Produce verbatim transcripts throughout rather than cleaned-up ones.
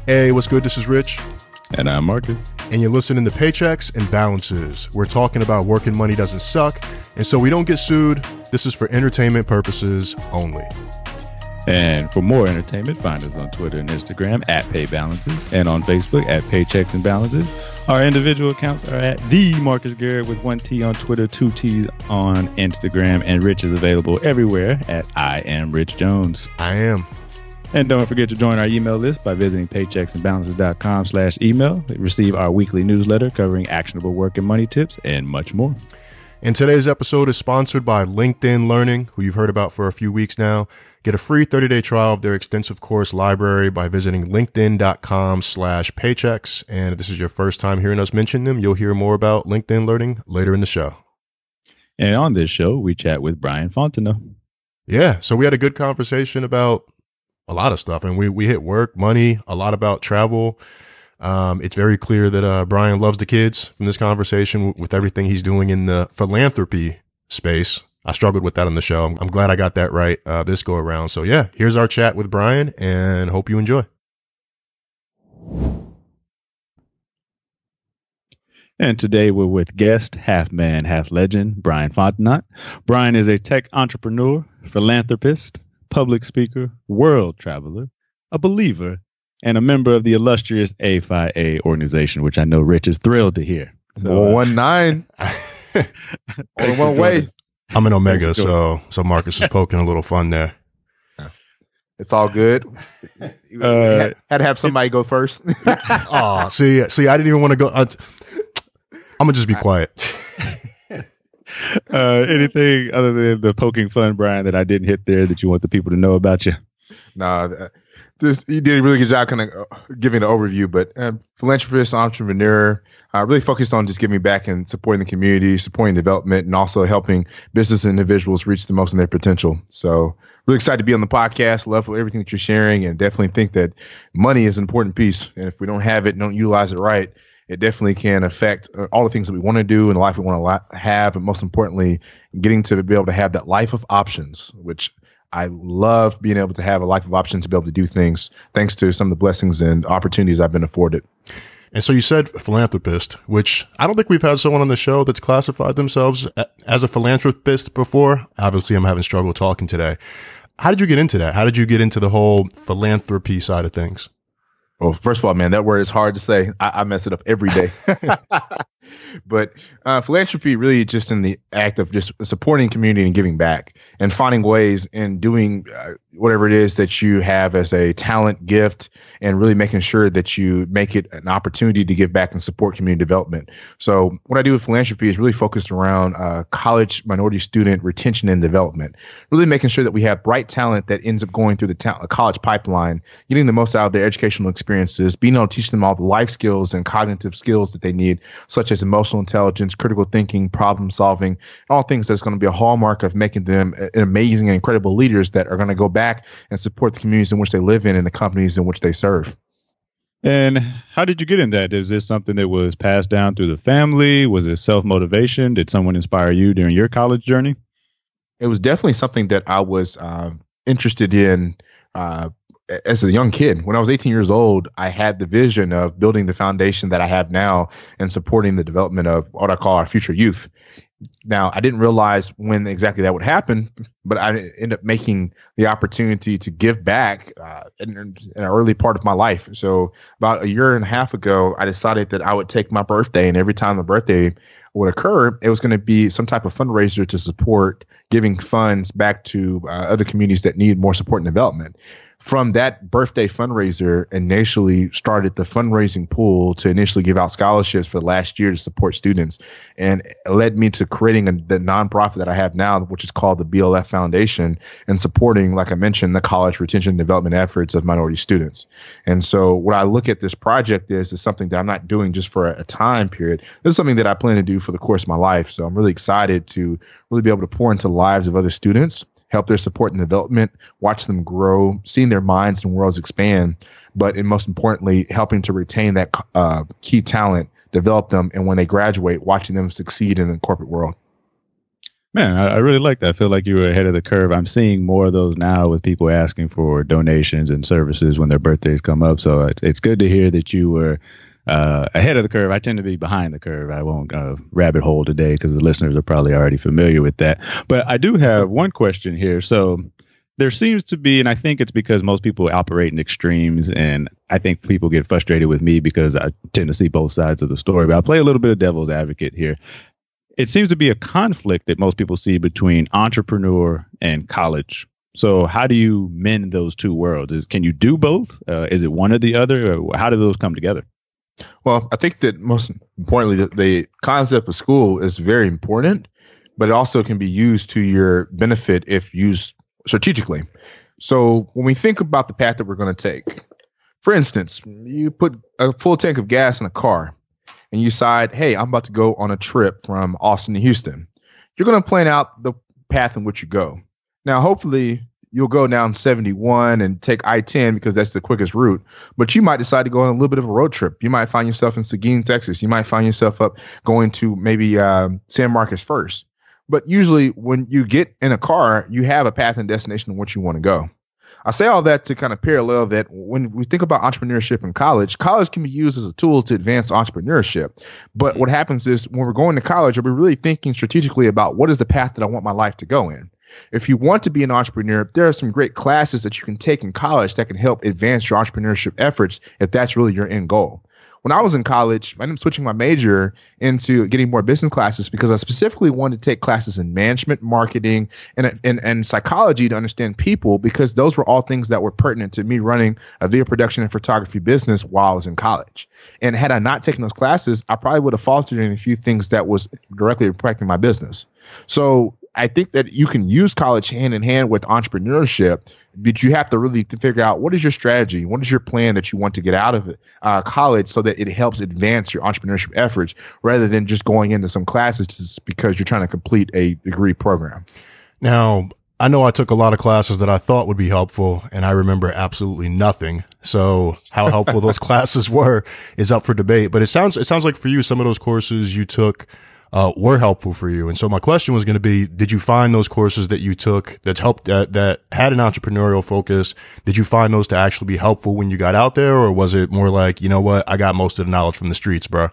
Hey, what's good? This is Rich. And I'm Marcus. And you're listening to Paychecks and Balances. We're talking about working money doesn't suck, and so we don't get sued. This is for entertainment purposes only. And for more entertainment, find us on Twitter and Instagram at PayBalances and on Facebook at Paychecks and Balances. Our individual accounts are at the Marcus Garrett with one T on Twitter, two T's on Instagram, and Rich is available everywhere at I am Rich Jones. I am. And don't forget to join our email list by visiting paychecksandbalances.com slash email. Receive our weekly newsletter covering actionable work and money tips and much more. And today's episode is sponsored by LinkedIn Learning, who you've heard about for a few weeks now. Get a free thirty-day trial of their extensive course library by visiting linkedin.com slash paychecks. And if this is your first time hearing us mention them, you'll hear more about LinkedIn Learning later in the show. And on this show, we chat with Brian Fontenot. Yeah, so we had a good conversation about a lot of stuff, and we, we hit work, money, a lot about travel. Um, it's very clear that uh, Brian loves the kids from this conversation w- with everything he's doing in the philanthropy space. I struggled with that on the show. I'm, I'm glad I got that right uh, this go around. So yeah, here's our chat with Brian, and hope you enjoy. And today we're with guest, half man, half legend, Brian Fontenot. Brian is a tech entrepreneur, philanthropist, public speaker, world traveler, a believer, and a member of the illustrious A F I A organization, which I know Rich is thrilled to hear. So, uh, one nine, only one way. I'm an Omega, so so Marcus is poking a little fun there. It's all good. Uh, had, had to have somebody go first. Oh, see, see, I didn't even want to go. Uh, t- I'm gonna just be quiet. Uh, anything other than the poking fun, Brian, that I didn't hit there that you want the people to know about you? No, nah, this you did a really good job kind of giving an overview, but uh, philanthropist, entrepreneur, uh, really focused on just giving back and supporting the community, supporting development, and also helping business individuals reach the most in their potential. So really excited to be on the podcast. Love everything that you're sharing, and definitely think that money is an important piece. And if we don't have it and don't utilize it right, it definitely can affect all the things that we want to do in the life we want to have. And most importantly, getting to be able to have that life of options, which I love being able to have a life of options to be able to do things thanks to some of the blessings and opportunities I've been afforded. And so you said philanthropist, which I don't think we've had someone on the show that's classified themselves as a philanthropist before. Obviously, I'm having struggle talking today. How did you get into that? How did you get into the whole philanthropy side of things? Well, first of all, man, that word is hard to say. I, I mess it up every day. But uh, philanthropy really just in the act of just supporting community and giving back and finding ways and doing uh, whatever it is that you have as a talent, gift, and really making sure that you make it an opportunity to give back and support community development. So what I do with philanthropy is really focused around uh, college minority student retention and development, really making sure that we have bright talent that ends up going through the ta- college pipeline, getting the most out of their educational experiences, being able to teach them all the life skills and cognitive skills that they need, such as emotional intelligence, critical thinking, problem solving, all things that's going to be a hallmark of making them amazing and incredible leaders that are going to go back and support the communities in which they live in and the companies in which they serve. And how did you get in that? Is this something that was passed down through the family? Was it self-motivation? Did someone inspire you during your college journey? It was definitely something that I was uh, interested in uh, as a young kid. When I was eighteen years old, I had the vision of building the foundation that I have now and supporting the development of what I call our future youth. Now, I didn't realize when exactly that would happen, but I ended up making the opportunity to give back uh, in, in an early part of my life. So about a year and a half ago, I decided that I would take my birthday, and every time the birthday would occur, it was going to be some type of fundraiser to support giving funds back to uh, other communities that need more support and development. From that birthday fundraiser, initially started the fundraising pool to initially give out scholarships for last year to support students, and it led me to creating a, the nonprofit that I have now, which is called the B L F Foundation, and supporting, like I mentioned, the college retention and development efforts of minority students. And so what I look at this project is, is something that I'm not doing just for a, a time period. This is something that I plan to do for the course of my life. So I'm really excited to really be able to pour into the lives of other students, help their support and development, watch them grow, seeing their minds and worlds expand, but and most importantly, helping to retain that uh, key talent, develop them, and when they graduate, watching them succeed in the corporate world. Man, I, I really like that. I feel like you were ahead of the curve. I'm seeing more of those now with people asking for donations and services when their birthdays come up. So it's, it's good to hear that you were uh, ahead of the curve. I tend to be behind the curve. I won't uh, rabbit hole today because the listeners are probably already familiar with that. But I do have one question here. So there seems to be, and I think it's because most people operate in extremes, and I think people get frustrated with me because I tend to see both sides of the story. But I'll play a little bit of devil's advocate here. It seems to be a conflict that most people see between entrepreneur and college. So how do you mend those two worlds? Is, can you do both? Uh, is it one or the other? Or how do those come together? Well, I think that most importantly, the, the concept of school is very important, but it also can be used to your benefit if used strategically. So when we think about the path that we're going to take, for instance, you put a full tank of gas in a car, and you decide, hey, I'm about to go on a trip from Austin to Houston. You're going to plan out the path in which you go. Now, hopefully, you'll go down seventy-one and take I ten because that's the quickest route. But you might decide to go on a little bit of a road trip. You might find yourself in Seguin, Texas. You might find yourself up going to maybe uh, San Marcos first. But usually, when you get in a car, you have a path and destination in which you want to go. I say all that to kind of parallel that when we think about entrepreneurship in college, college can be used as a tool to advance entrepreneurship. But what happens is when we're going to college, are we really thinking strategically about what is the path that I want my life to go in? If you want to be an entrepreneur, there are some great classes that you can take in college that can help advance your entrepreneurship efforts if that's really your end goal. When I was in college, I ended up switching my major into getting more business classes because I specifically wanted to take classes in management, marketing, and, and, and psychology to understand people, because those were all things that were pertinent to me running a video production and photography business while I was in college. And had I not taken those classes, I probably would have faltered in a few things that was directly impacting my business. So I think that you can use college hand in hand with entrepreneurship, but you have to really figure out what is your strategy, what is your plan that you want to get out of uh, college so that it helps advance your entrepreneurship efforts rather than just going into some classes just because you're trying to complete a degree program. Now, I know I took a lot of classes that I thought would be helpful, and I remember absolutely nothing. So how helpful those classes were is up for debate. But it sounds it sounds like for you, some of those courses you took Uh, were helpful for you. And so my question was going to be, did you find those courses that you took that helped, that, that had an entrepreneurial focus? Did you find those to actually be helpful when you got out there? Or was it more like, you know what, I got most of the knowledge from the streets, bro?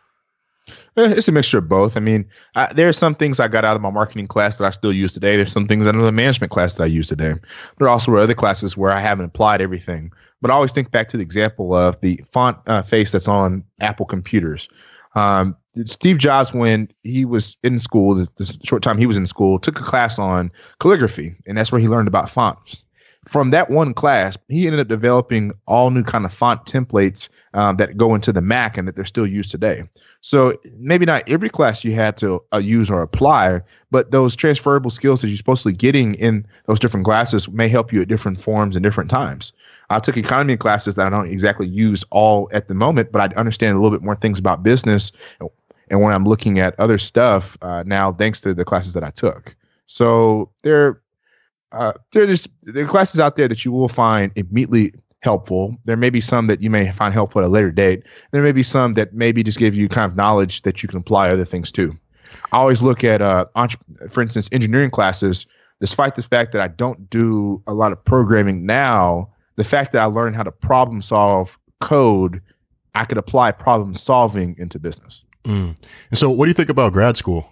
It's a mixture of both. I mean, I, there are some things I got out of my marketing class that I still use today. There's some things out of the management class that I use today. There also were other classes where I haven't applied everything. But I always think back to the example of the font uh, face that's on Apple computers. Um, Steve Jobs, when he was in school, the, the short time he was in school, took a class on calligraphy, and that's where he learned about fonts. From that one class, he ended up developing all new kind of font templates um, that go into the Mac and that they're still used today. So maybe not every class you had to uh, use or apply, but those transferable skills that you're supposed to be getting in those different classes may help you at different forms and different times. I took economy classes that I don't exactly use all at the moment, but I understand a little bit more things about business. And when I'm looking at other stuff uh, now, thanks to the classes that I took. So there, uh, there are just there are classes out there that you will find immediately helpful. There may be some that you may find helpful at a later date. There may be some that maybe just give you kind of knowledge that you can apply other things to. I always look at, uh, entre- for instance, engineering classes. Despite the fact that I don't do a lot of programming now, the fact that I learned how to problem solve code, I could apply problem solving into business. Mm. And so what do you think about grad school?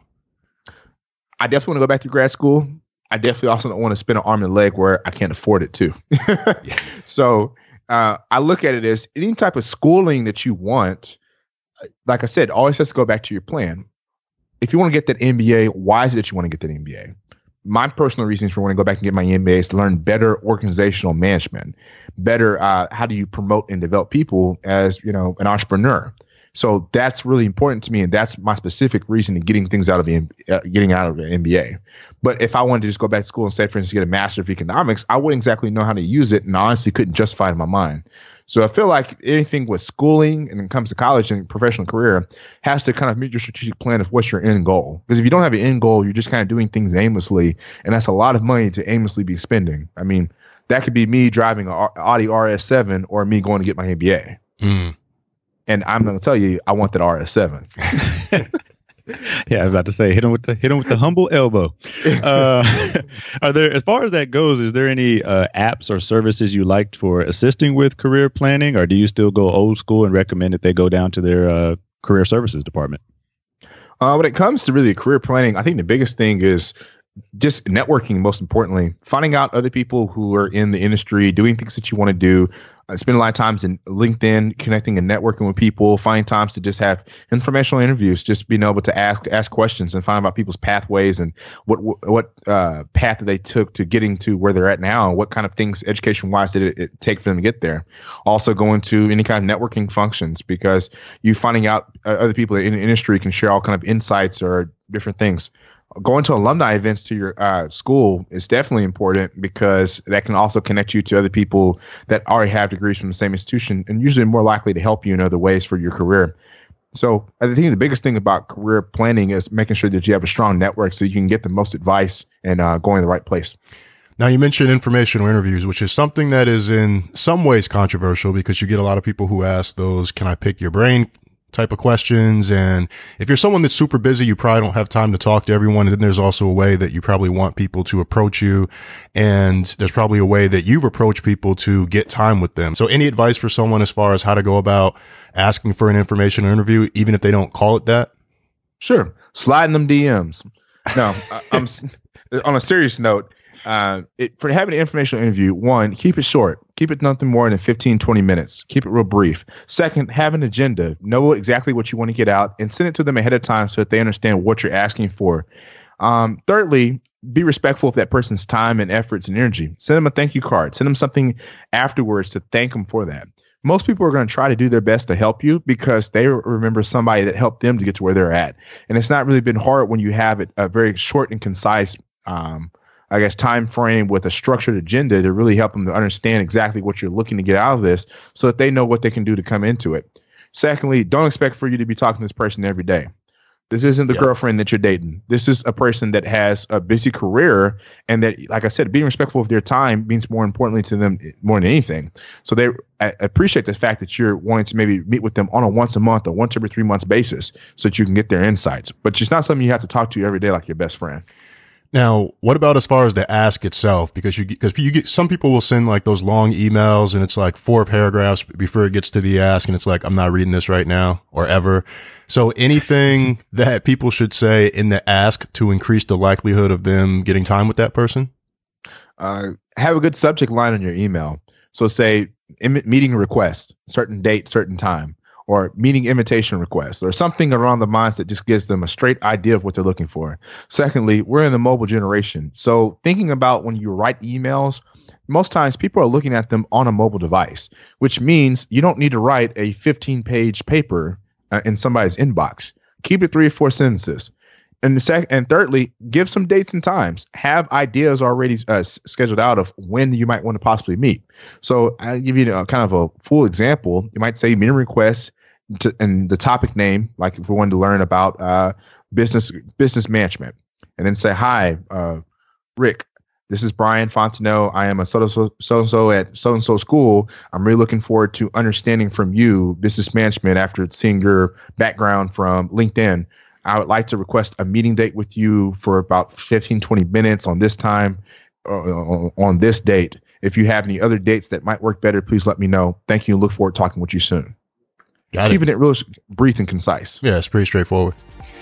I definitely want to go back to grad school. I definitely also don't want to spend an arm and a leg where I can't afford it too. So uh, I look at it as any type of schooling that you want. Like I said, always has to go back to your plan. If you want to get that M B A, why is it that you want to get that M B A? My personal reasons for wanting to go back and get my M B A is to learn better organizational management, better uh, how do you promote and develop people as, you know, an entrepreneur. So that's really important to me, and that's my specific reason to getting things out of the uh, getting out of an M B A. But if I wanted to just go back to school and say, for instance, get a master of economics, I wouldn't exactly know how to use it, and I honestly couldn't justify it in my mind. So I feel like anything with schooling and when it comes to college and professional career has to kind of meet your strategic plan of what's your end goal. Because if you don't have an end goal, you're just kind of doing things aimlessly, and that's a lot of money to aimlessly be spending. I mean, that could be me driving an Audi R S seven or me going to get my M B A. Mm. And I'm going to tell you, I want that R S seven. Yeah, I was about to say hit him with the hit him with the humble elbow. Uh, are there, as far as that goes, is there any uh, apps or services you liked for assisting with career planning, or do you still go old school and recommend that they go down to their uh, career services department? Uh, when it comes to really career planning, I think the biggest thing is just networking. Most importantly, finding out other people who are in the industry, doing things that you want to do. I spend a lot of times in LinkedIn, connecting and networking with people, finding times to just have informational interviews, just being able to ask ask questions and find about people's pathways and what what uh, path that they took to getting to where they're at now, and what kind of things education-wise did it, it take for them to get there. Also going to any kind of networking functions, because you finding out uh, other people in the industry can share all kind of insights or different things. Going to alumni events to your uh, school is definitely important, because that can also connect you to other people that already have degrees from the same institution, and usually more likely to help you in other ways for your career. So I think the biggest thing about career planning is making sure that you have a strong network so you can get the most advice and uh, going in the right place. Now, you mentioned informational interviews, which is something that is in some ways controversial, because you get a lot of people who ask those, can I pick your brain type of questions. And if you're someone that's super busy, you probably don't have time to talk to everyone. And then there's also a way that you probably want people to approach you. And there's probably a way that you've approached people to get time with them. So any advice for someone as far as how to go about asking for an information interview, even if they don't call it that? Sure. Sliding them D Ms. No, I'm on a serious note. Uh, it, for having an informational interview, one, keep it short. Keep it nothing more than fifteen, twenty minutes. Keep it real brief. Second, have an agenda. Know exactly what you want to get out and send it to them ahead of time so that they understand what you're asking for. Um, thirdly, be respectful of that person's time and efforts and energy. Send them a thank you card. Send them something afterwards to thank them for that. Most people are going to try to do their best to help you because they remember somebody that helped them to get to where they're at. And it's not really been hard when you have it a very short and concise um I guess, time frame with a structured agenda to really help them to understand exactly what you're looking to get out of this so that they know what they can do to come into it. Secondly, don't expect for you to be talking to this person every day. This isn't the yeah. girlfriend that you're dating. This is a person that has a busy career, and that, like I said, being respectful of their time means more importantly to them more than anything. So they I appreciate the fact that you're wanting to maybe meet with them on a once a month or once every three months basis so that you can get their insights. But it's not something you have to talk to every day like your best friend. Now, what about as far as the ask itself? Because you, because you get, some people will send like those long emails and it's like four paragraphs before it gets to the ask. And it's like, I'm not reading this right now or ever. So anything that people should say in the ask to increase the likelihood of them getting time with that person? Uh, have a good subject line on your email. So say im- meeting request, certain date, certain time. Or meeting invitation requests, or something around the lines that just gives them a straight idea of what they're looking for. Secondly, we're in the mobile generation. So thinking about when you write emails, most times people are looking at them on a mobile device, which means you don't need to write a fifteen page paper uh, in somebody's inbox. Keep it three or four sentences. And the sec- and thirdly, give some dates and times. Have ideas already uh, s- scheduled out of when you might want to possibly meet. So I'll give you a, kind of a full example. You might say meeting request to, and the topic name, like if we wanted to learn about uh, business business management, and then say, "Hi, uh, Rick. This is Brian Fontenot. I am a so so so so at so and so school. I'm really looking forward to understanding from you business management after seeing your background from LinkedIn. I would like to request a meeting date with you for about fifteen, twenty minutes on this time, uh, on this date. If you have any other dates that might work better, please let me know. Thank you and look forward to talking with you soon." Got Keeping it. it real brief and concise. Yeah, it's pretty straightforward.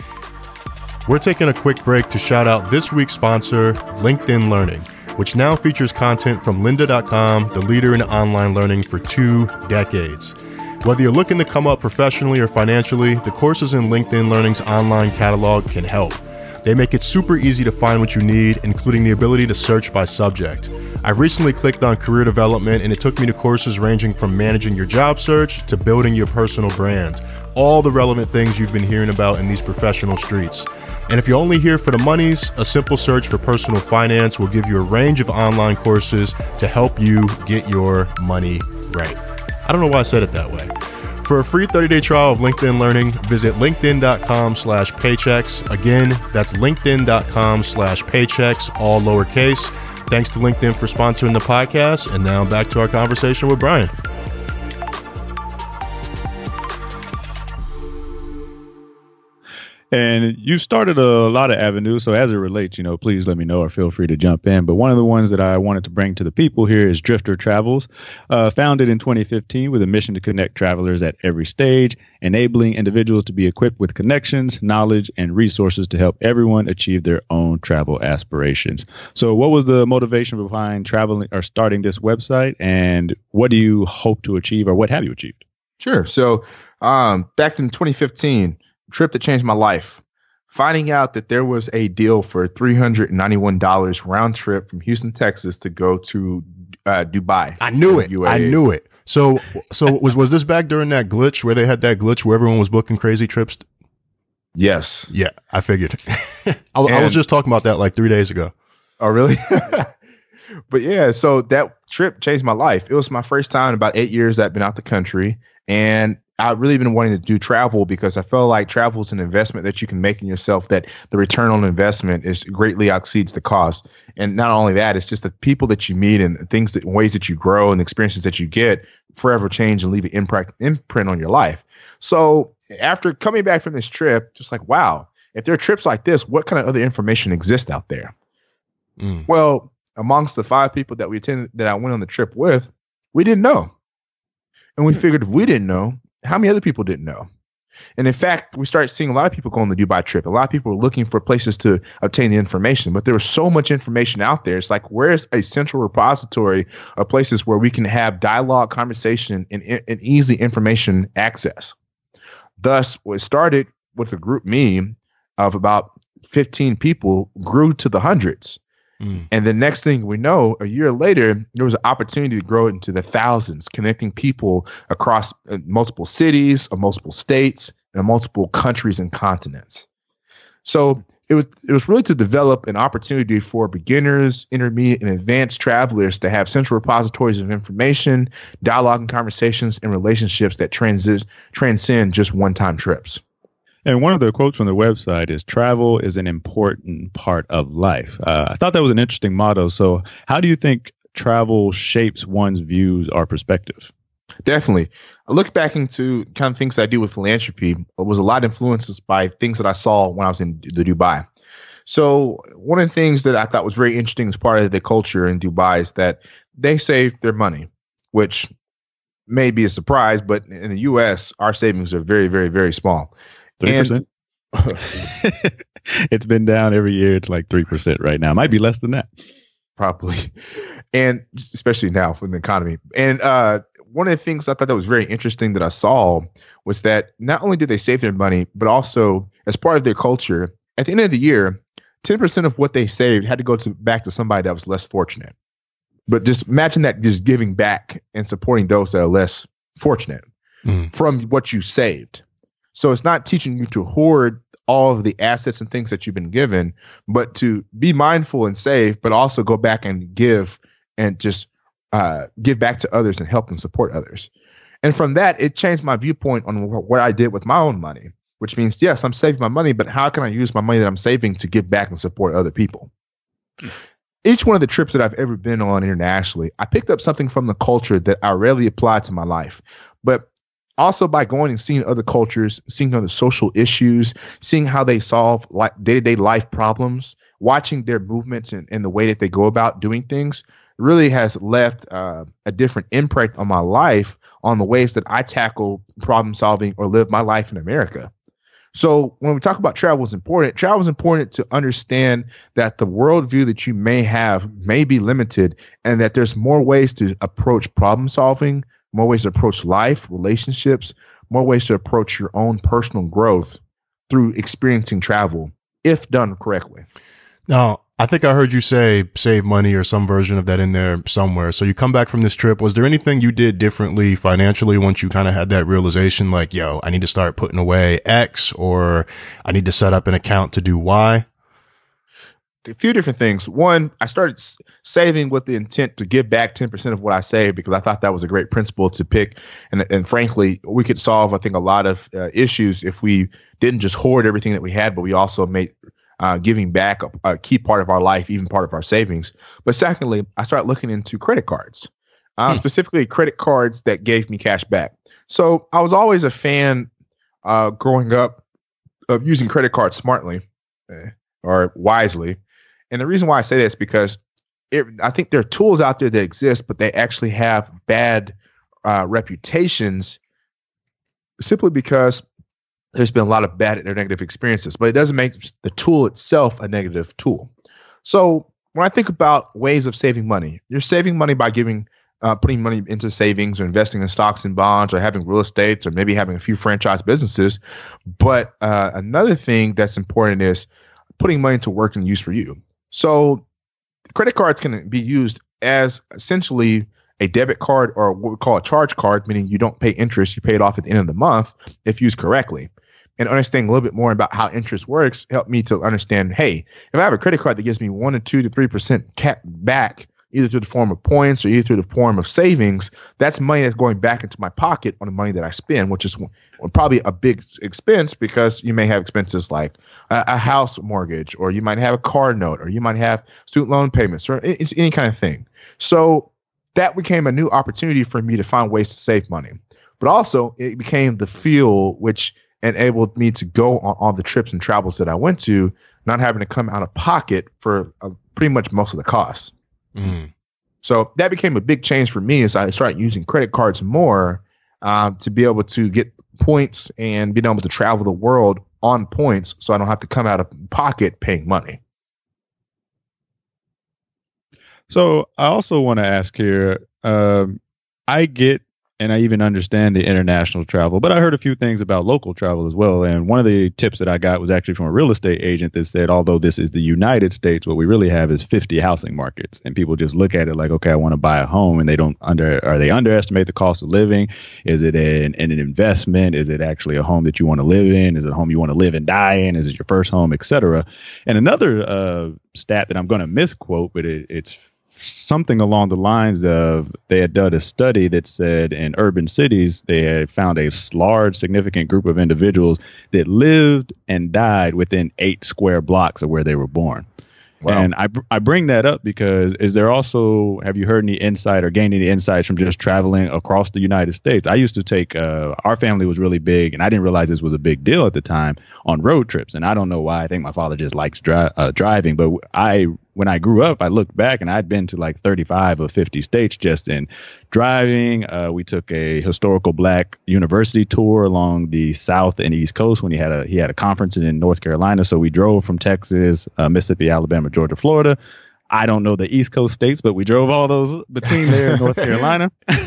We're taking a quick break to shout out this week's sponsor, LinkedIn Learning, which now features content from lynda dot com, the leader in online learning for two decades. Whether you're looking to come up professionally or financially, the courses in LinkedIn Learning's online catalog can help. They make it super easy to find what you need, including the ability to search by subject. I recently clicked on career development and it took me to courses ranging from managing your job search to building your personal brand. All the relevant things you've been hearing about in these professional streets. And if you're only here for the monies, a simple search for personal finance will give you a range of online courses to help you get your money right. I don't know why I said it that way. For a free thirty-day trial of LinkedIn Learning, visit linkedin.com slash paychecks. Again, that's linkedin.com slash paychecks, all lowercase. Thanks to LinkedIn for sponsoring the podcast. And now back to our conversation with Brian. And you started a lot of avenues. So as it relates, you know, please let me know or feel free to jump in. But one of the ones that I wanted to bring to the people here is Drifter Travels, uh, founded in twenty fifteen with a mission to connect travelers at every stage, enabling individuals to be equipped with connections, knowledge, and resources to help everyone achieve their own travel aspirations. So what was the motivation behind traveling or starting this website? And what do you hope to achieve, or what have you achieved? Sure. So um, back in twenty fifteen, trip that changed my life, finding out that there was a deal for three hundred ninety-one dollars round trip from Houston, Texas to go to uh, Dubai. I knew it. U A E. I knew it. So, so was, was this back during that glitch where they had that glitch where everyone was booking crazy trips? Yes. Yeah, I figured. I, I was just talking about that like three days ago. Oh, really? But yeah, so that trip changed my life. It was my first time in about eight years that I've been out the country. And I've really been wanting to do travel because I feel like travel is an investment that you can make in yourself, that the return on investment is greatly exceeds the cost. And not only that, it's just the people that you meet and things that ways that you grow and the experiences that you get forever change and leave an imprint, imprint on your life. So after coming back from this trip, just like, wow, if there are trips like this, what kind of other information exists out there? Mm. Well, amongst the five people that we attended, that I went on the trip with, we didn't know. And we figured if we didn't know, how many other people didn't know? And in fact, we started seeing a lot of people go on the Dubai trip. A lot of people were looking for places to obtain the information, but there was so much information out there. It's like, where's a central repository of places where we can have dialogue, conversation, and, and easy information access? Thus, what started with a group me of about fifteen people grew to the hundreds. Mm. And the next thing we know, a year later, there was an opportunity to grow into the thousands, connecting people across uh, multiple cities, uh, multiple states, and multiple countries and continents. So it was it was really to develop an opportunity for beginners, intermediate, and advanced travelers to have central repositories of information, dialogue and conversations, and relationships that transi- transcend just one-time trips. And one of the quotes from the website is, travel is an important part of life. Uh, I thought that was an interesting motto. So how do you think travel shapes one's views or perspective? Definitely. I look back into kind of things I do with philanthropy. It was a lot influenced by things that I saw when I was in the Dubai. So one of the things that I thought was very interesting as part of the culture in Dubai is that they save their money, which may be a surprise, but in the U S, our savings are very, very, very small. three percent? It's been down every year. It's like three percent right now. Might be less than that. Probably. And especially now in the economy. And uh, one of the things I thought that was very interesting that I saw was that not only did they save their money, but also as part of their culture, at the end of the year, ten percent of what they saved had to go to back to somebody that was less fortunate. But just imagine that, just giving back and supporting those that are less fortunate mm. from what you saved. So it's not teaching you to hoard all of the assets and things that you've been given, but to be mindful and save, but also go back and give and just uh, give back to others and help and support others. And from that, it changed my viewpoint on wh- what I did with my own money, which means, yes, I'm saving my money, but how can I use my money that I'm saving to give back and support other people? Each one of the trips that I've ever been on internationally, I picked up something from the culture that I rarely applied to my life. But also by going and seeing other cultures, seeing other social issues, seeing how they solve like day-to-day life problems, watching their movements and, and the way that they go about doing things really has left uh, a different impact on my life on the ways that I tackle problem solving or live my life in America. So when we talk about travel is important, travel is important to understand that the worldview that you may have may be limited and that there's more ways to approach problem solving, more ways to approach life, relationships, more ways to approach your own personal growth through experiencing travel, if done correctly. Now, I think I heard you say save money or some version of that in there somewhere. So you come back from this trip. Was there anything you did differently financially once you kind of had that realization like, yo, I need to start putting away X or I need to set up an account to do Y? A few different things. One, I started s- saving with the intent to give back ten percent of what I saved because I thought that was a great principle to pick. And, and frankly, we could solve, I think, a lot of uh, issues if we didn't just hoard everything that we had, but we also made uh, giving back a, a key part of our life, even part of our savings. But secondly, I started looking into credit cards, uh, hmm. specifically credit cards that gave me cash back. So I was always a fan uh, growing up of using credit cards smartly uh, or wisely. And the reason why I say that is because it, I think there are tools out there that exist, but they actually have bad uh, reputations simply because there's been a lot of bad or negative experiences, but it doesn't make the tool itself a negative tool. So when I think about ways of saving money, you're saving money by giving, uh, putting money into savings or investing in stocks and bonds or having real estate or maybe having a few franchise businesses. But uh, another thing that's important is putting money to work and use for you. So credit cards can be used as essentially a debit card or what we call a charge card, meaning you don't pay interest, you pay it off at the end of the month if used correctly. And understanding a little bit more about how interest works helped me to understand, hey, if I have a credit card that gives me one to two to three percent cap back, either through the form of points or either through the form of savings, that's money that's going back into my pocket on the money that I spend, which is probably a big expense because you may have expenses like a, a house mortgage, or you might have a car note, or you might have student loan payments, or it's any kind of thing. So that became a new opportunity for me to find ways to save money. But also it became the fuel which enabled me to go on all the trips and travels that I went to, not having to come out of pocket for uh, pretty much most of the costs. Mm. So that became a big change for me as I started using credit cards more um, to be able to get points and being able to travel the world on points so I don't have to come out of pocket paying money. So I also want to ask here, um, I get and I even understand the international travel, but I heard a few things about local travel as well. And one of the tips that I got was actually from a real estate agent that said, although this is the United States, what we really have is fifty housing markets. And people just look at it like, okay, I want to buy a home, and they don't under, or they underestimate the cost of living. Is it an, an investment? Is it actually a home that you want to live in? Is it a home you want to live and die in? Is it your first home, et cetera? And another uh, stat that I'm going to misquote, but it, it's something along the lines of they had done a study that said in urban cities, they had found a large, significant group of individuals that lived and died within eight square blocks of where they were born. Wow. And I, I bring that up because is there also, have you heard any insight or gained any insights from just traveling across the United States? I used to take, uh, our family was really big, and I didn't realize this was a big deal at the time, on road trips. And I don't know why. I think my father just likes dri- uh, driving. But I, when I grew up, I looked back and I'd been to like thirty-five or fifty states just in driving. Uh, we took a historical Black university tour along the South and East Coast when he had a he had a conference in North Carolina. So we drove from Texas, uh, Mississippi, Alabama, Georgia, Florida. I don't know the East Coast states, but we drove all those between there and North Carolina.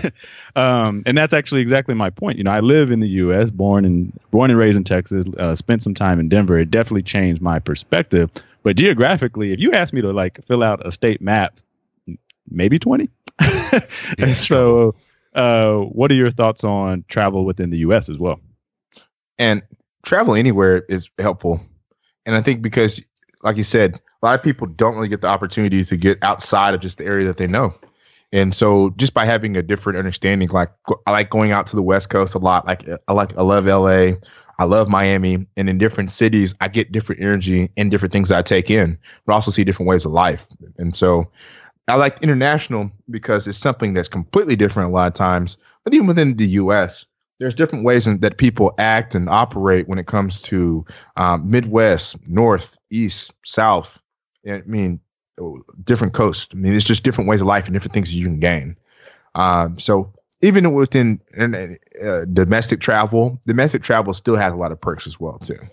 um, and that's actually exactly my point. You know, I live in the U S, born and born and raised in Texas, uh, spent some time in Denver. It definitely changed my perspective. But geographically, if you ask me to like fill out a state map, maybe twenty. Yeah, so uh, what are your thoughts on travel within the U S as well? And travel anywhere is helpful. And I think because, like you said, a lot of people don't really get the opportunities to get outside of just the area that they know. And so just by having a different understanding, like I like going out to the West Coast a lot. Like I like, I love L A. I love Miami. And in different cities, I get different energy and different things that I take in, but also see different ways of life. And so I like international because it's something that's completely different a lot of times. But even within the U S, there's different ways in, that people act and operate when it comes to um, Midwest, North, East, South. I mean, different coasts. I mean, it's just different ways of life and different things you can gain. Um, so even within uh, domestic travel, domestic travel still has a lot of perks as well, too.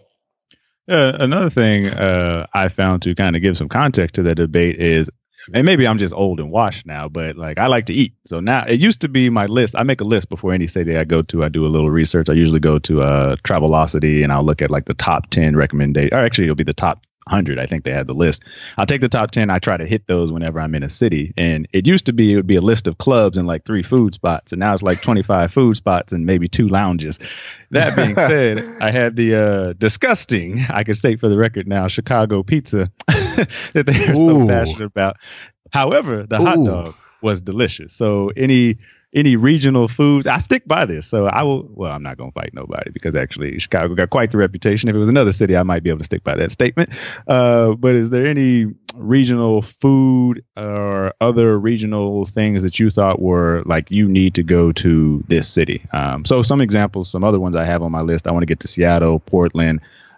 Uh, another thing uh, I found to kind of give some context to that debate is, and maybe I'm just old and washed now, but like I like to eat. So now it used to be my list. I make a list before any city I go to. I do a little research. I usually go to uh, Travelocity and I'll look at like the top ten recommendations. Or actually, it'll be the top one hundred. I think they had the list. I'll take the top ten. I try to hit those whenever I'm in a city. And it used to be, it would be a list of clubs and like three food spots. And now it's like twenty-five food spots and maybe two lounges. That being said, I had the uh, disgusting, I can state for the record now, Chicago pizza that they are so passionate about. However, the Ooh. hot dog was delicious. So any any regional foods, I stick by this. So I will, well, I'm not going to fight nobody because actually Chicago got quite the reputation. If it was another city, I might be able to stick by that statement. Uh, but is there any regional food or other regional things that you thought were like, you need to go to this city? Um, so some examples, some other ones I have on my list. I want to get to Seattle, Portland,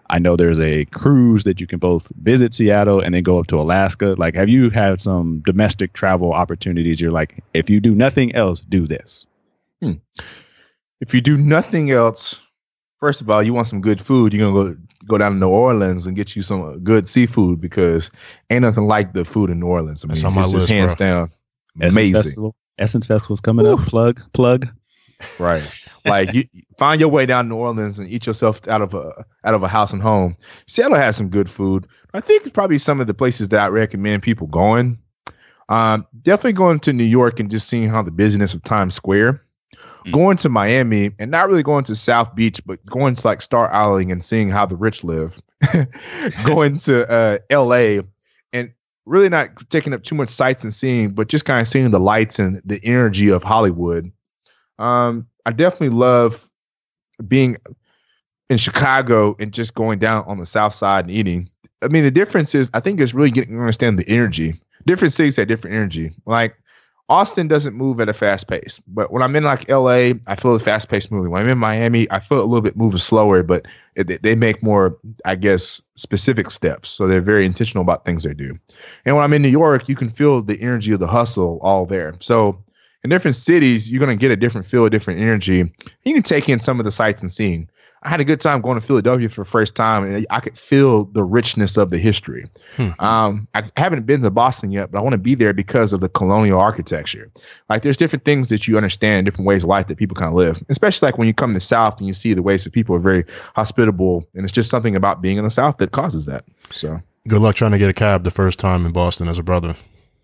I know there's a cruise that you can both visit Seattle and then go up to Alaska. Like, have you had some domestic travel opportunities? You're like, if you do nothing else, do this. Hmm. If you do nothing else, first of all, you want some good food, you're going to go go down to New Orleans and get you some good seafood, because ain't nothing like the food in New Orleans. I mean, That's on my it's list, just hands bro. down Essence amazing. Festival. Essence Festival's coming Woo. up. Plug, plug. Right. Like, you find your way down to New Orleans and eat yourself out of a out of a house and home. Seattle has some good food. I think it's probably some of the places that I recommend people going. Um, definitely going to New York and just seeing how the busyness of Times Square. Mm. Going to Miami, and not really going to South Beach, but going to like Star Island and seeing how the rich live. Going to uh, L A and really not taking up too much sights and seeing, but just kind of seeing the lights and the energy of Hollywood. Um, I definitely love being in Chicago and just going down on the South Side and eating. I mean, the difference is, I think it's really getting to understand the energy. Different cities have different energy. Like, Austin doesn't move at a fast pace, but when I'm in like L A, I feel the fast paced moving. When I'm in Miami, I feel a little bit moving slower, but it, they make more, I guess, specific steps. So they're very intentional about things they do. And when I'm in New York, you can feel the energy of the hustle all there. So in different cities, you're going to get a different feel, a different energy. You can take in some of the sights and seeing. I had a good time going to Philadelphia for the first time, and I could feel the richness of the history. Hmm. Um, I haven't been to Boston yet, but I want to be there because of the colonial architecture. Like, there's different things that you understand, different ways of life that people kind of live, especially like when you come to the South and you see the ways that people are very hospitable, and it's just something about being in the South that causes that. So good luck trying to get a cab the first time in Boston as a brother.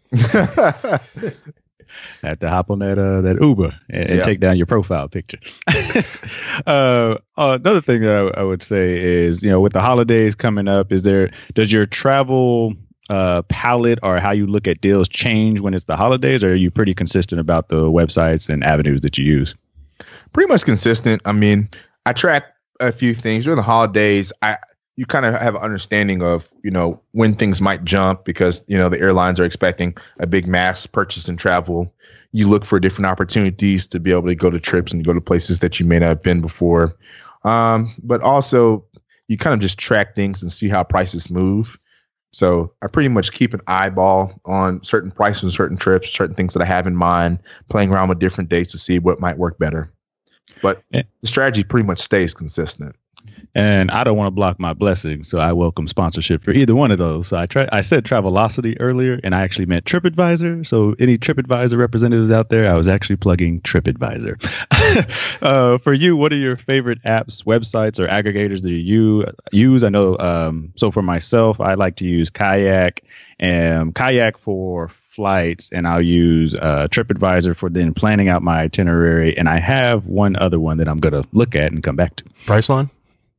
Have to hop on that uh, that Uber and, and yeah. take down your profile picture. uh, another thing that I, I would say is, you know, with the holidays coming up, is there does your travel uh, palette or how you look at deals change when it's the holidays, or are you pretty consistent about the websites and avenues that you use? Pretty much consistent. I mean, I track a few things during the holidays. I you kind of have an understanding of, you know, when things might jump because, you know, the airlines are expecting a big mass purchase and travel. You look for different opportunities to be able to go to trips and go to places that you may not have been before. Um, but also you kind of just track things and see how prices move. So I pretty much keep an eyeball on certain prices, certain trips, certain things that I have in mind, playing around with different dates to see what might work better. But the strategy pretty much stays consistent. And I don't want to block my blessings, so I welcome sponsorship for either one of those. So I try. I said Travelocity earlier, and I actually meant TripAdvisor. So any TripAdvisor representatives out there, I was actually plugging TripAdvisor. uh, for you, what are your favorite apps, websites, or aggregators that you use? I know. Um, so for myself, I like to use Kayak and Kayak for flights, and I'll use uh, TripAdvisor for then planning out my itinerary. And I have one other one that I'm going to look at and come back to. Priceline?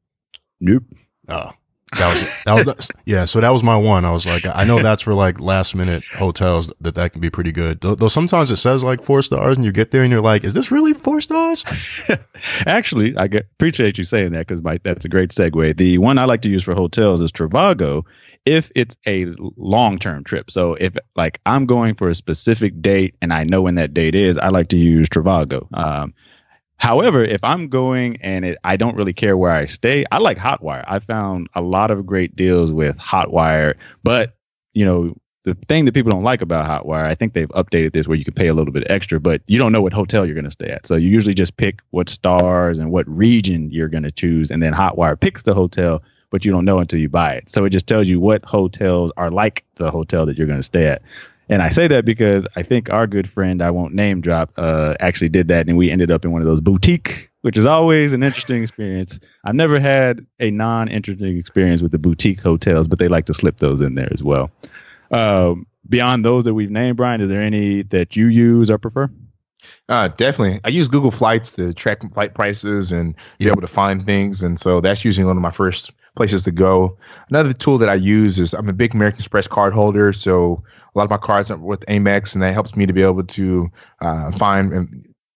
Nope. Oh, that was that was yeah. So that was my one. I was like, I know that's for like last minute hotels that that can be pretty good. Though, though sometimes it says like four stars, and you get there and you're like, is this really four stars? Actually, I get, appreciate you saying that because that's a great segue. The one I like to use for hotels is Trivago. If it's a long-term trip. So if like I'm going for a specific date and I know when that date is, I like to use Trivago. Um, However, if I'm going and it, I don't really care where I stay, I like Hotwire. I found a lot of great deals with Hotwire. But, you know, the thing that people don't like about Hotwire, I think they've updated this where you can pay a little bit extra, but you don't know what hotel you're going to stay at. So you usually just pick what stars and what region you're going to choose. And then Hotwire picks the hotel, but you don't know until you buy it. So it just tells you what hotels are like the hotel that you're going to stay at. And I say that because I think our good friend, I won't name drop, uh, actually did that. And we ended up in one of those boutique, which is always an interesting experience. I've never had a non-interesting experience with the boutique hotels, but they like to slip those in there as well. Um, beyond those that we've named, Brian, is there any that you use or prefer? Uh, definitely. I use Google Flights to track flight prices and be yep. able to find things. And so that's usually one of my first places to go. Another tool that I use is I'm a big American Express card holder. So a lot of my cards are with Amex, and that helps me to be able to uh, find and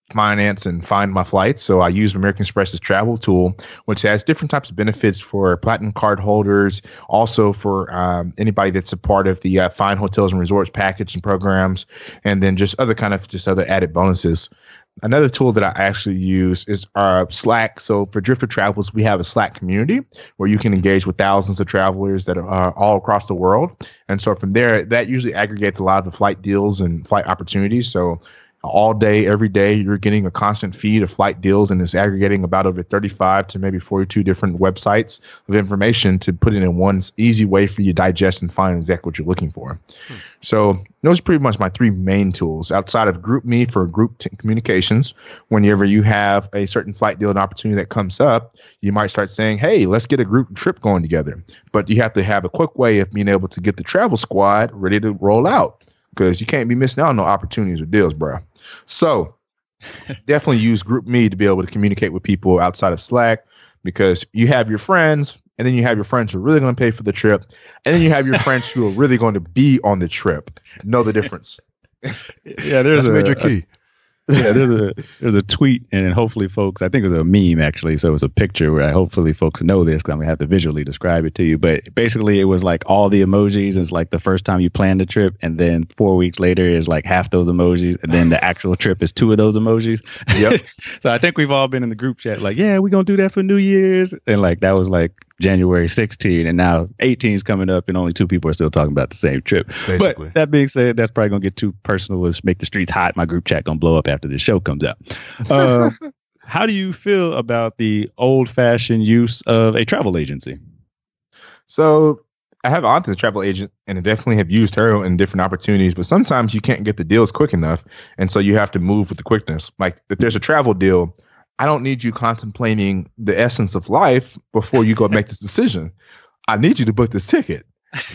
finance and find my flights. So I use American Express's travel tool, which has different types of benefits for platinum card holders, also for um, anybody that's a part of the uh, Fine Hotels and Resorts package and programs, and then just other kind of just other added bonuses. Another tool that I actually use is uh, Slack. So for Drifter Travels, we have a Slack community where you can engage with thousands of travelers that are uh, all across the world. And so from there, that usually aggregates a lot of the flight deals and flight opportunities. So all day, every day, you're getting a constant feed of flight deals, and it's aggregating about over thirty-five to maybe forty-two different websites of information to put it in one easy way for you to digest and find exactly what you're looking for. Hmm. So those are pretty much my three main tools outside of GroupMe for group t- communications. Whenever you have a certain flight deal and opportunity that comes up, you might start saying, hey, let's get a group trip going together. But you have to have a quick way of being able to get the travel squad ready to roll out, because you can't be missing out on no opportunities or deals, bro. So definitely use GroupMe to be able to communicate with people outside of Slack, because you have your friends, and then you have your friends who are really going to pay for the trip, and then you have your friends who are really going to be on the trip. Know the difference. Yeah, there's That's a major key. A, yeah, there's a there's a tweet, and hopefully folks, I think it was a meme actually, so it was a picture where I, hopefully folks know this, because I'm gonna have to visually describe it to you. But basically, it was like all the emojis is like the first time you plan the trip, and then four weeks later is like half those emojis, and then the actual trip is two of those emojis. Yep. So I think we've all been in the group chat like, yeah, we're gonna do that for New Year's, and like that was like January sixteenth, and now eighteen is coming up, and only two people are still talking about the same trip. Basically. But that being said, that's probably gonna get too personal. Let's make the streets hot. My group chat gonna blow up after this show comes out. Uh, how do you feel about the old-fashioned use of a travel agency? So I have an aunt that's a travel agent, and I definitely have used her in different opportunities, but sometimes you can't get the deals quick enough, and so you have to move with the quickness. Like if there's a travel deal, I don't need you contemplating the essence of life before you go make this decision. I need you to book this ticket.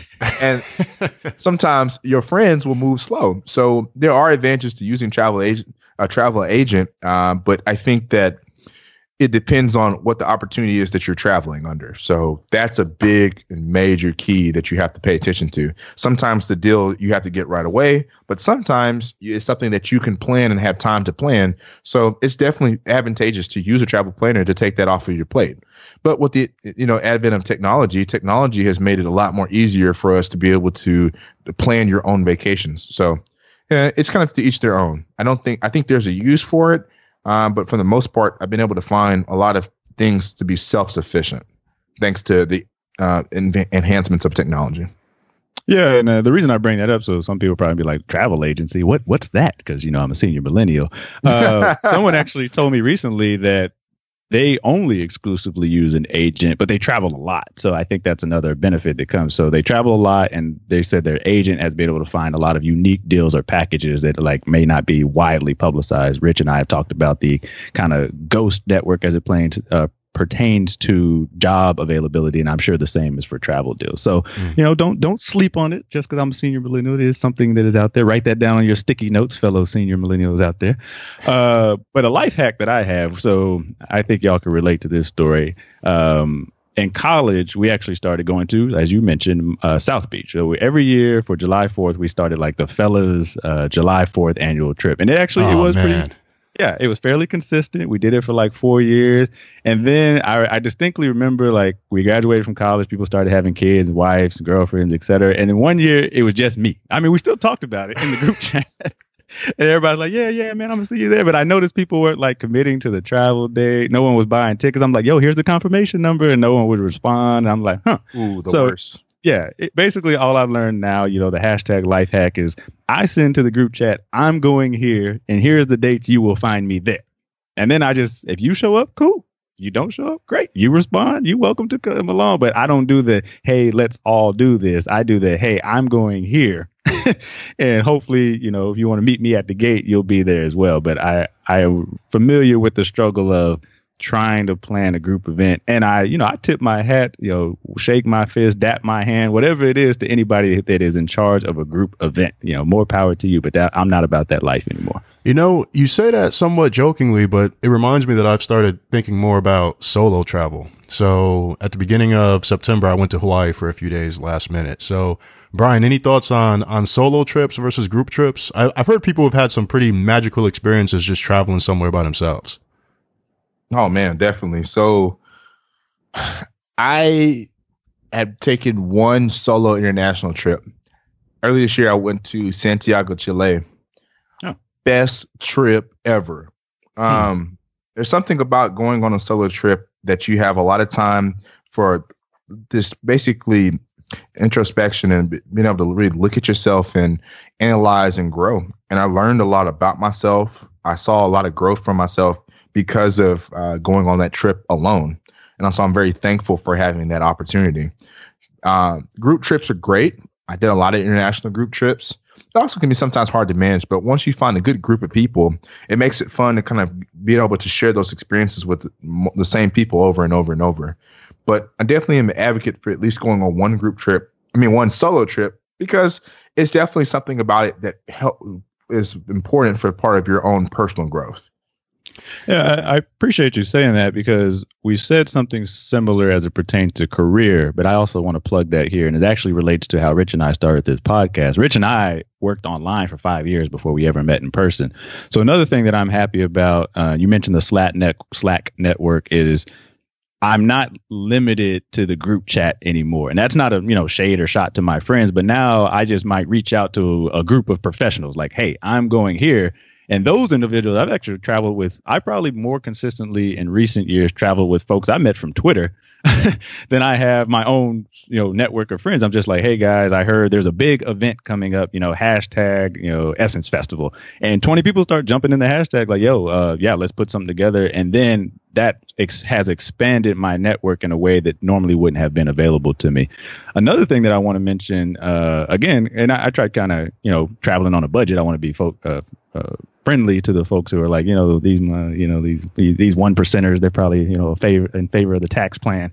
And sometimes your friends will move slow. So there are advantages to using travel agent, a travel agent, uh, but I think that it depends on what the opportunity is that you're traveling under. So that's a big and major key that you have to pay attention to. Sometimes the deal you have to get right away, but sometimes it's something that you can plan and have time to plan. So it's definitely advantageous to use a travel planner to take that off of your plate. But with the you know advent of technology, technology has made it a lot more easier for us to be able to plan your own vacations. So yeah, it's kind of to each their own. I don't think I think there's a use for it. Um, but for the most part, I've been able to find a lot of things to be self-sufficient thanks to the uh, en- enhancements of technology. Yeah, and uh, the reason I bring that up, so some people probably be like, travel agency, what? What's that? Because, you know, I'm a senior millennial. Uh, someone actually told me recently that they only exclusively use an agent, but they travel a lot. So I think that's another benefit that comes. So they travel a lot, and they said their agent has been able to find a lot of unique deals or packages that like may not be widely publicized. Rich and I have talked about the kind of ghost network as it plays, uh, pertains to job availability, and I'm sure the same is for travel deals. So, mm. you know, don't don't sleep on it just because I'm a senior millennial. It is something that is out there. Write that down on your sticky notes, fellow senior millennials out there. Uh, but a life hack that I have, so I think y'all can relate to this story. Um, in college, we actually started going to, as you mentioned, uh, South Beach. So we, every year for July fourth, we started like the fellas uh, July fourth annual trip, and it actually oh, it was man. pretty. Yeah, it was fairly consistent. We did it for like four years. And then I, I distinctly remember like we graduated from college. People started having kids, wives, girlfriends, et cetera. And then one year it was just me. I mean, we still talked about it in the group chat. And everybody's like, yeah, yeah, man, I'm going to see you there. But I noticed people weren't like committing to the travel day. No one was buying tickets. I'm like, yo, here's the confirmation number. And no one would respond. And I'm like, huh. Ooh, the so, worst. Yeah, it, basically all I've learned now, you know, the hashtag life hack is I send to the group chat, I'm going here, and here's the dates you will find me there. And then I just, if you show up, cool. You don't show up, great. You respond, you're welcome to come along. But I don't do the, hey, let's all do this. I do the, hey, I'm going here. And hopefully, you know, if you want to meet me at the gate, you'll be there as well. But I, I am familiar with the struggle of trying to plan a group event. And I, you know, I tip my hat, you know, shake my fist, dap my hand, whatever it is to anybody that is in charge of a group event. You know, more power to you, but that, I'm not about that life anymore. You know, you say that somewhat jokingly, but it reminds me that I've started thinking more about solo travel. So at the beginning of September, I went to Hawaii for a few days last minute. So Brian, any thoughts on, on solo trips versus group trips? I, I've heard people have had some pretty magical experiences just traveling somewhere by themselves. Oh man, definitely. So I had taken one solo international trip. Earlier this year, I went to Santiago, Chile. Oh. Best trip ever. Hmm. Um, there's something about going on a solo trip that you have a lot of time for this basically introspection and being able to really look at yourself and analyze and grow. And I learned a lot about myself. I saw a lot of growth from myself because of uh, going on that trip alone. And also, I'm very thankful for having that opportunity. Uh, group trips are great. I did a lot of international group trips. It also can be sometimes hard to manage, but once you find a good group of people, it makes it fun to kind of be able to share those experiences with the same people over and over and over. But I definitely am an advocate for at least going on one group trip. I mean, one solo trip, because it's definitely something about it that help is important for part of your own personal growth. Yeah, I, I appreciate you saying that, because we said something similar as it pertains to career, but I also want to plug that here. And it actually relates to how Rich and I started this podcast. Rich and I worked online for five years before we ever met in person. So another thing that I'm happy about, uh, you mentioned the Slack, net, Slack network, is I'm not limited to the group chat anymore. And that's not a, you know, shade or shot to my friends, but now I just might reach out to a group of professionals like, hey, I'm going here. And those individuals I've actually traveled with, I probably more consistently in recent years traveled with folks I met from Twitter than I have my own, you know, network of friends. I'm just like, hey guys, I heard there's a big event coming up, you know, hashtag, you know, Essence Festival, and twenty people start jumping in the hashtag like, yo, uh, yeah, let's put something together. And then that ex- has expanded my network in a way that normally wouldn't have been available to me. Another thing that I want to mention, uh, again, and I, I tried kind of, you know, traveling on a budget. I want to be folk, uh, uh, friendly to the folks who are like, you know, these, uh, you know, these, these, these one percenters, they're probably, you know, favor, in favor of the tax plan.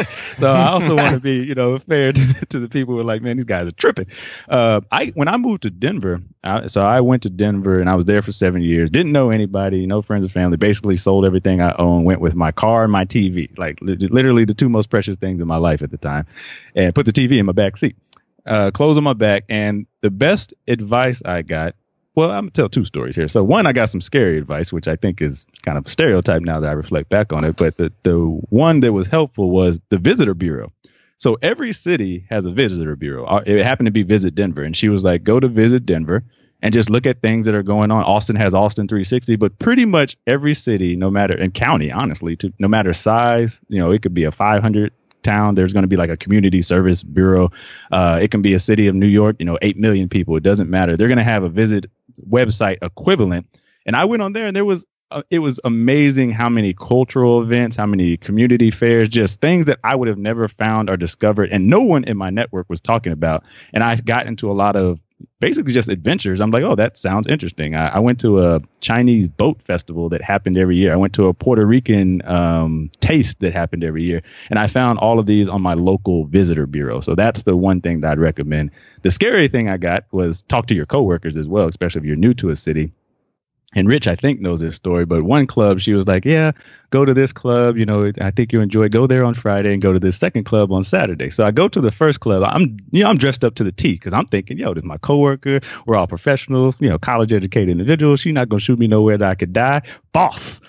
So I also want to be, you know, fair to, to the people who are like, man, these guys are tripping. Uh, I, when I moved to Denver, I, so I went to Denver and I was there for seven years, didn't know anybody, no friends or family, basically sold everything I owned, went with my car and my T V, like li- literally the two most precious things in my life at the time, and put the T V in my back seat, uh, clothes on my back. And the best advice I got, well, I'm going to tell two stories here. So one, I got some scary advice, which I think is kind of stereotype now that I reflect back on it. But the, the one that was helpful was the visitor bureau. So every city has a visitor bureau. It happened to be Visit Denver. And she was like, go to Visit Denver and just look at things that are going on. Austin has Austin three sixty, but pretty much every city, no matter, and county, honestly, to no matter size, you know, it could be a five hundred town, there's going to be like a community service bureau. Uh, it can be a city of New York, you know, eight million people. It doesn't matter. They're going to have a visit website equivalent. And I went on there and there was, uh, it was amazing how many cultural events, how many community fairs, just things that I would have never found or discovered. And no one in my network was talking about. And I got into a lot of basically just adventures. I'm like, oh, that sounds interesting. I, I went to a Chinese boat festival that happened every year. I went to a Puerto Rican um, taste that happened every year. And I found all of these on my local visitor bureau. So that's the one thing that I'd recommend. The scary thing I got was talk to your coworkers as well, especially if you're new to a city. And Rich, I think, knows this story, but one club, she was like, yeah, go to this club. You know, I think you enjoy, go there on Friday and go to this second club on Saturday. So I go to the first club. I'm, you know, I'm dressed up to the T because I'm thinking, yo, this is my coworker. We're all professionals, you know, college educated individuals. She's not going to shoot me nowhere that I could die. Boss.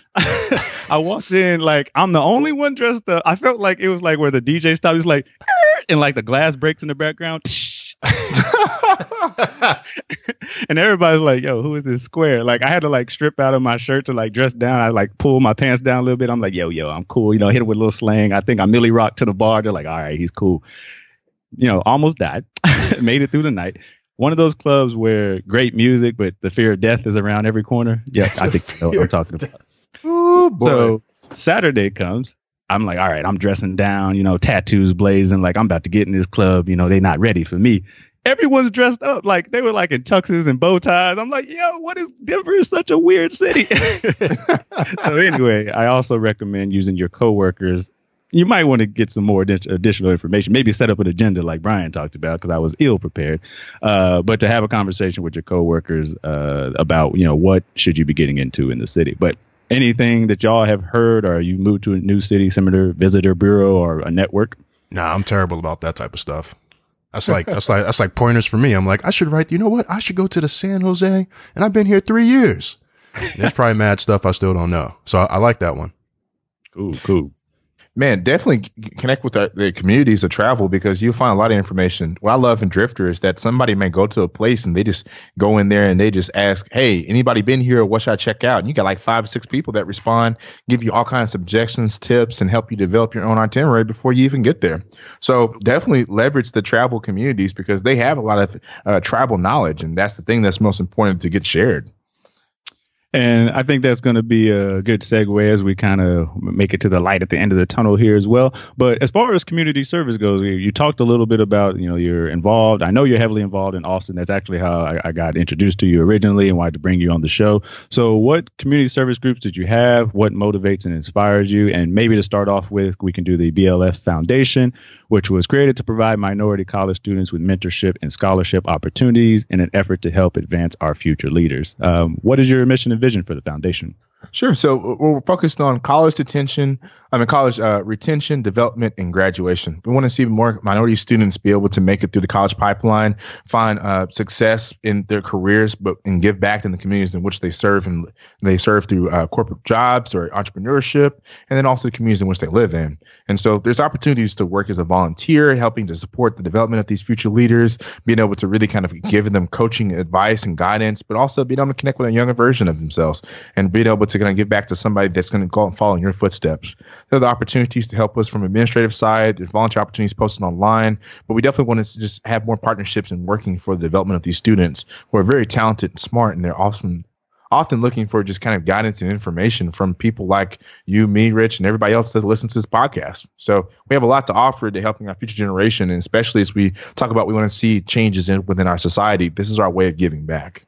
I walked in like I'm the only one dressed up. I felt like it was like where the D J stopped. He's like, and like the glass breaks in the background. And everybody's like, yo, who is this square? Like I had to like strip out of my shirt to like dress down. I like pull my pants down a little bit. I'm like, yo, yo, I'm cool. You know, hit it with a little slang. I think I Millie rocked to the bar. They're like, all right, he's cool. You know, almost died. Made it through the night. One of those clubs where great music, but the fear of death is around every corner. Yeah, I think you know what I'm talking about. Ooh, boy. So Saturday comes. I'm like, all right, I'm dressing down, you know, tattoos blazing, like I'm about to get in this club. You know, they're not ready for me. Everyone's dressed up like they were like in tuxes and bow ties. I'm like, yo, what is Denver is such a weird city. So anyway, I also recommend using your coworkers. You might want to get some more additional information, maybe set up an agenda like Brian talked about, because I was ill prepared. Uh, but to have a conversation with your coworkers uh, about, you know, what should you be getting into in the city. But anything that y'all have heard, or you moved to a new city, similar visitor bureau or a network? Nah, I'm terrible about that type of stuff. That's like that's like that's like pointers for me. I'm like, I should write. You know what? I should go to the San Jose, and I've been here three years. And there's probably mad stuff I still don't know. So I, I like that one. Cool, cool. Man, definitely connect with the, the communities of travel because you'll find a lot of information. What I love in Drifter is that somebody may go to a place and they just go in there and they just ask, hey, anybody been here? What should I check out? And you got like five, six people that respond, give you all kinds of suggestions, tips, and help you develop your own itinerary before you even get there. So definitely leverage the travel communities because they have a lot of uh, travel knowledge. And that's the thing that's most important to get shared. And I think that's going to be a good segue as we kind of make it to the light at the end of the tunnel here as well. But as far as community service goes, you talked a little bit about, you know, you're involved. I know you're heavily involved in Austin. That's actually how I, I got introduced to you originally and wanted to bring you on the show. So what community service groups did you have? What motivates and inspires you? And maybe to start off with, we can do the B L F Foundation, which was created to provide minority college students with mentorship and scholarship opportunities in an effort to help advance our future leaders. Um, what is your mission and vision for the foundation? Sure. So we're focused on college detention, I mean, college uh, retention, development, and graduation. We want to see more minority students be able to make it through the college pipeline, find uh, success in their careers, but and give back in the communities in which they serve, and they serve through uh, corporate jobs or entrepreneurship, and then also the communities in which they live in. And so there's opportunities to work as a volunteer, helping to support the development of these future leaders, being able to really kind of give them coaching advice and guidance, but also being able to connect with a younger version of themselves and being able to kind of give back to somebody that's going to go and follow in your footsteps. There are the opportunities to help us from administrative side. There's volunteer opportunities posted online, but we definitely want to just have more partnerships and working for the development of these students who are very talented and smart, and they're often often looking for just kind of guidance and information from people like you, me, Rich, and everybody else that listens to this podcast. So we have a lot to offer to helping our future generation, and especially as we talk about we want to see changes in within our society, this is our way of giving back.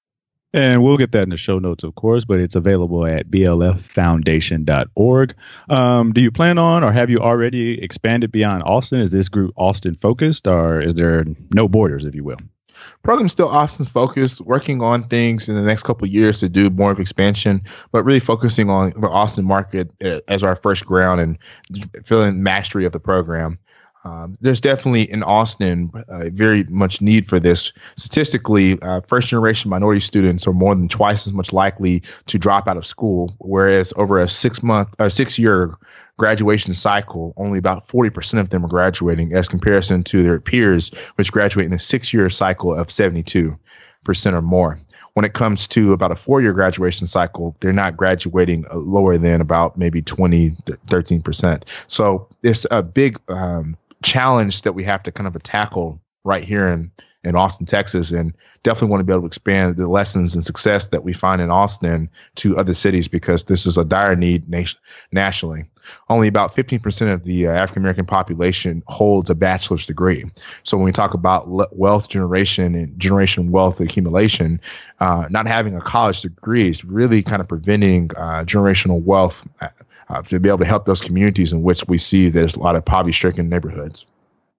And we'll get that in the show notes, of course, but it's available at b l f foundation dot org. Um, do you plan on, or have you already expanded beyond Austin? Is this group Austin focused, or is there no borders, if you will? Program's still Austin focused, working on things in the next couple of years to do more of expansion, but really focusing on the Austin market as our first ground and feeling mastery of the program. Um, there's definitely in Austin uh, very much need for this. Statistically, uh, first generation minority students are more than twice as much likely to drop out of school, whereas over a six month or six year graduation cycle, only about forty percent of them are graduating as comparison to their peers, which graduate in a six year cycle of seventy-two percent or more. When it comes to about a four year graduation cycle, they're not graduating lower than about maybe twenty, thirteen percent. So it's a big um, challenge that we have to kind of tackle right here in, in Austin, Texas, and definitely want to be able to expand the lessons and success that we find in Austin to other cities because this is a dire need nation, nationally. Only about fifteen percent of the uh, African-American population holds a bachelor's degree. So when we talk about le- wealth generation and generation wealth accumulation, uh, not having a college degree is really kind of preventing uh, generational wealth uh, to be able to help those communities in which we see there's a lot of poverty-stricken neighborhoods.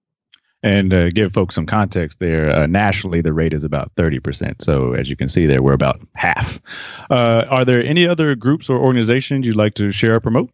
And uh, give folks some context there, uh, nationally, the rate is about thirty percent. So as you can see there, we're about half. Uh, are there any other groups or organizations you'd like to share or promote?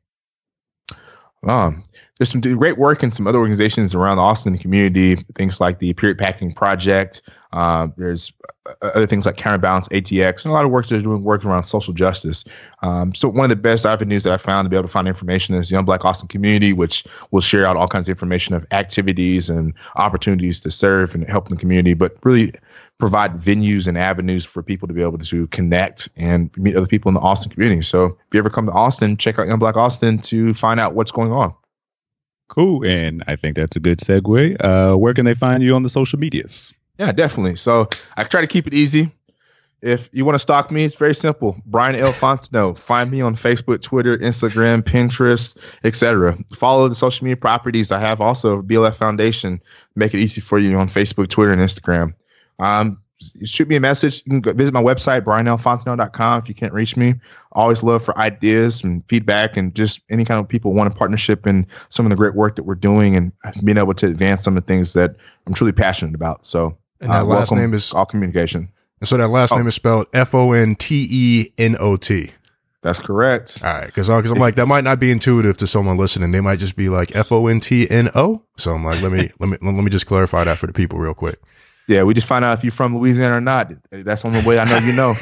Um, there's some great work in some other organizations around the Austin community, things like the Period Packaging Project. Uh, there's other things like Counterbalance A T X, and a lot of work they're doing work around social justice. Um, so one of the best avenues that I found to be able to find information is Young Black Austin Community, which will share out all kinds of information of activities and opportunities to serve and help the community, but really provide venues and avenues for people to be able to connect and meet other people in the Austin community. So if you ever come to Austin, check out Young Black Austin to find out what's going on. Cool. And I think that's a good segue. Uh, where can they find you on the social medias? Yeah, definitely. So I try to keep it easy. If you want to stalk me, it's very simple. Brian L. Fontenot. Find me on Facebook, Twitter, Instagram, Pinterest, et cetera. Follow the social media properties. I have also B L F Foundation. Make it easy for you on Facebook, Twitter, and Instagram. Um, shoot me a message. You can go visit my website, brian l fontenot dot com if you can't reach me. Always love for ideas and feedback and just any kind of people want a partnership in some of the great work that we're doing and being able to advance some of the things that I'm truly passionate about. So and that uh, last name is all communication. And so that last oh. name is spelled F O N T E N O T. That's correct. All right, because I'm like, that might not be intuitive to someone listening. They might just be like F O N T N O. So I'm like, let me let me let me just clarify that for the people real quick. Yeah, we just find out if you're from Louisiana or not. That's the only way I know you know.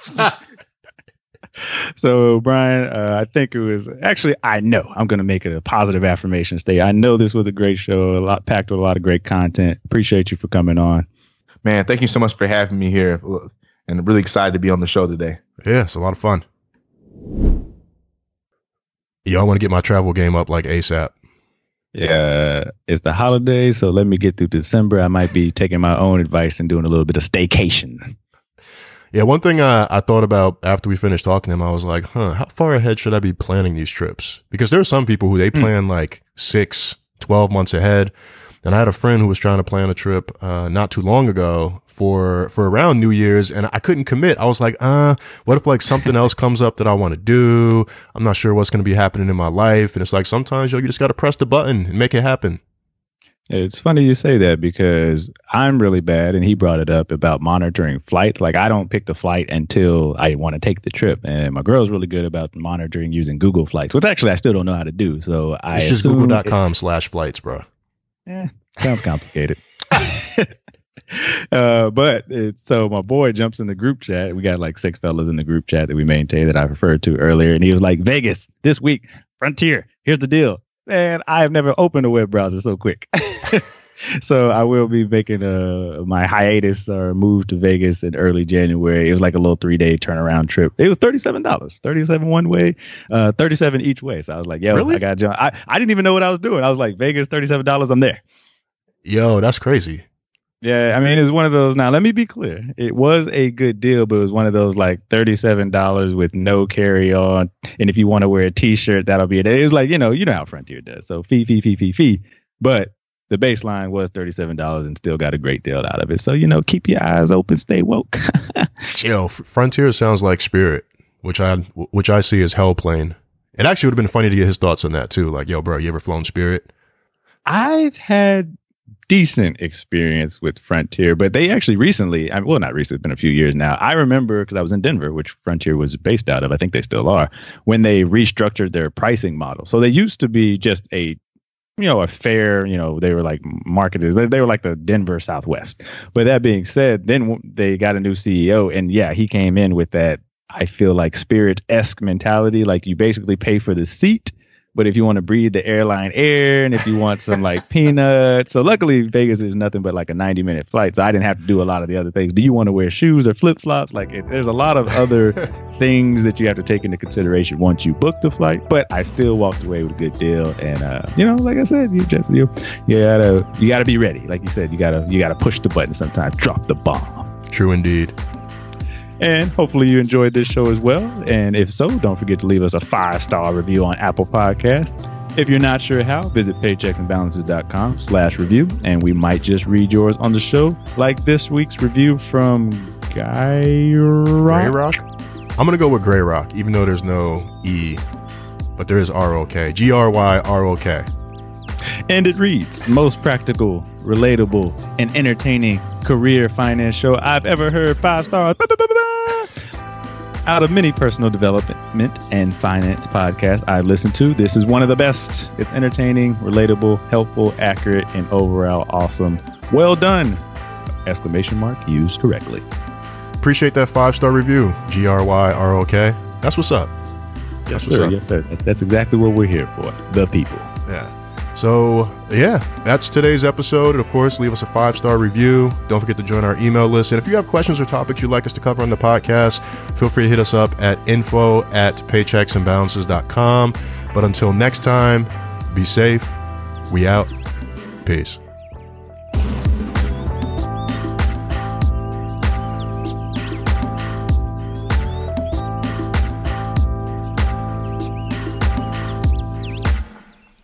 So, Brian, uh, I think it was actually, I know I'm going to make it a positive affirmation stay. I know this was a great show, a lot packed with a lot of great content. Appreciate you for coming on. Man, thank you so much for having me here. And I'm really excited to be on the show today. Yeah, it's a lot of fun. Yo, I want to get my travel game up like ASAP. Yeah, it's the holidays, so let me get through December. I might be taking my own advice and doing a little bit of staycation. Yeah, one thing I, I thought about after we finished talking to him, I was like, huh, how far ahead should I be planning these trips? Because there are some people who they plan mm. like six, twelve months ahead. And I had a friend who was trying to plan a trip uh, not too long ago for for around New Year's, and I couldn't commit. I was like, uh, what if like something else comes up that I want to do? I'm not sure what's going to be happening in my life. And it's like sometimes, yo, you just got to press the button and make it happen. It's funny you say that because I'm really bad, and he brought it up about monitoring flights. Like, I don't pick the flight until I want to take the trip, and my girl's really good about monitoring using Google Flights, which actually I still don't know how to do. So I it's just google dot com slash flights, bro. Yeah, sounds complicated. uh, but it, so my boy jumps in the group chat. We got like six fellas in the group chat that we maintain that I referred to earlier, and he was like, "Vegas this week, Frontier. Here's the deal." Man, I have never opened a web browser so quick. So I will be making a, my hiatus or move to Vegas in early January. It was like a little three-day turnaround trip. It was thirty-seven dollars, thirty-seven one way, uh, thirty-seven each way. So I was like, yo, really? I got John. I, I didn't even know what I was doing. I was like, Vegas, thirty-seven dollars, I'm there. Yo, that's crazy. Yeah, I mean, it's one of those. Now, let me be clear. It was a good deal, but it was one of those like thirty-seven dollars with no carry on. And if you want to wear a T-shirt, that'll be it. It was like, you know, you know how Frontier does. So fee, fee, fee, fee, fee. But the baseline was thirty-seven dollars and still got a great deal out of it. So, you know, keep your eyes open, stay woke. Yo, Frontier sounds like Spirit, which I which I see as hell plane. It actually would have been funny to get his thoughts on that too. Like, yo, bro, you ever flown Spirit? I've had decent experience with Frontier, but they actually recently, I mean, well, not recently, it's been a few years now. I remember because I was in Denver, which Frontier was based out of. I think they still are, when they restructured their pricing model. So they used to be just a, you know, a fair, you know, they were like marketers. They, they were like the Denver Southwest. But that being said, then they got a new C E O, and yeah, he came in with that, I feel like Spirit-esque mentality. Like, you basically pay for the seat, but if you want to breathe the airline air, and if you want some like peanuts. So luckily Vegas is nothing but like a ninety minute flight. So I didn't have to do a lot of the other things. Do you want to wear shoes or flip flops? Like, it, there's a lot of other things that you have to take into consideration once you book the flight. But I still walked away with a good deal. And, uh, you know, like I said, you just, you, you gotta, you gotta be ready. Like you said, you gotta, you gotta push the button sometimes, drop the bomb. True indeed. And hopefully you enjoyed this show as well. And if so, don't forget to leave us a five-star review on Apple Podcasts. If you're not sure how, visit paychecksandbalances.com slash review, and we might just read yours on the show, like this week's review from Guy Rock. Gray Rock? I'm going to go with Gray Rock, even though there's no E, but there is R O K. G R Y R O K. And it reads, most practical, relatable, and entertaining career finance show I've ever heard. Five stars. Out of many personal development and finance podcasts I listen to, this is one of the best. It's entertaining, relatable, helpful, accurate, and overall awesome. Well done! Exclamation mark used correctly. Appreciate that five-star review. G R Y R O K. That's what's up. Yes, sir. Yes, sir. That's exactly what we're here for. The people. Yeah. So, yeah, that's today's episode. And, of course, leave us a five-star review. Don't forget to join our email list. And if you have questions or topics you'd like us to cover on the podcast, feel free to hit us up at info at paychecksandbalances dot com. But until next time, be safe. We out. Peace.